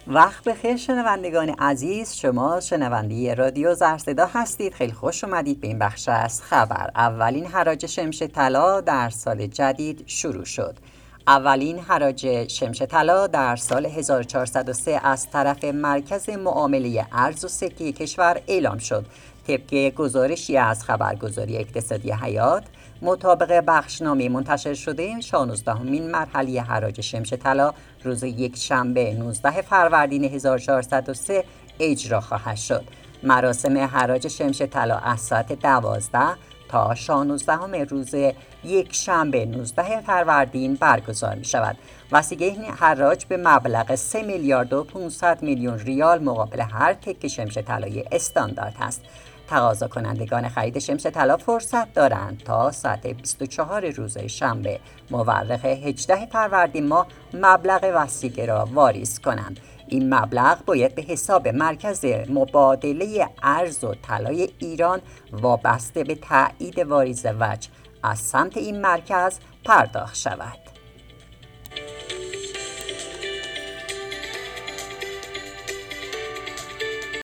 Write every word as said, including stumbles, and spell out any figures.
وقت بخیر شنوندگان عزیز، شما شنونده رادیو زرصدا هستید. خیلی خوش اومدید به این بخش از خبر. اولین حراج شمش طلا در سال جدید شروع شد. اولین حراج شمش طلا در سال هزار و چهارصد و سه از طرف مرکز معامله ارز و سکه کشور اعلام شد. طبق گزارشی از خبرگزاری اقتصادی حیات، مطابق بخشنامه منتشر شده، شانزدهمین مرحله حراج شمش طلا روز یکشنبه نوزدهم فروردین هزار و چهارصد و سه اجرا خواهد شد. مراسم حراج شمش طلا از ساعت دوازده تا شانزدهم روز یکشنبه نوزدهم فروردین برگزار می شود. وسیقه این حراج به مبلغ سه میلیارد و پانصد میلیون ریال مقابل هر تکه شمش طلای استاندارد است. تقاضا کنندگان خرید شمش طلا فرصت دارند تا ساعت بیست و چهار روز شنبه مورخ هجدهم فروردین ماه مبلغ وثیقه را واریز کنند. این مبلغ باید به حساب مرکز مبادله ارز و طلای ایران وابسته به تایید واریز وجه از سمت این مرکز پرداخت شود.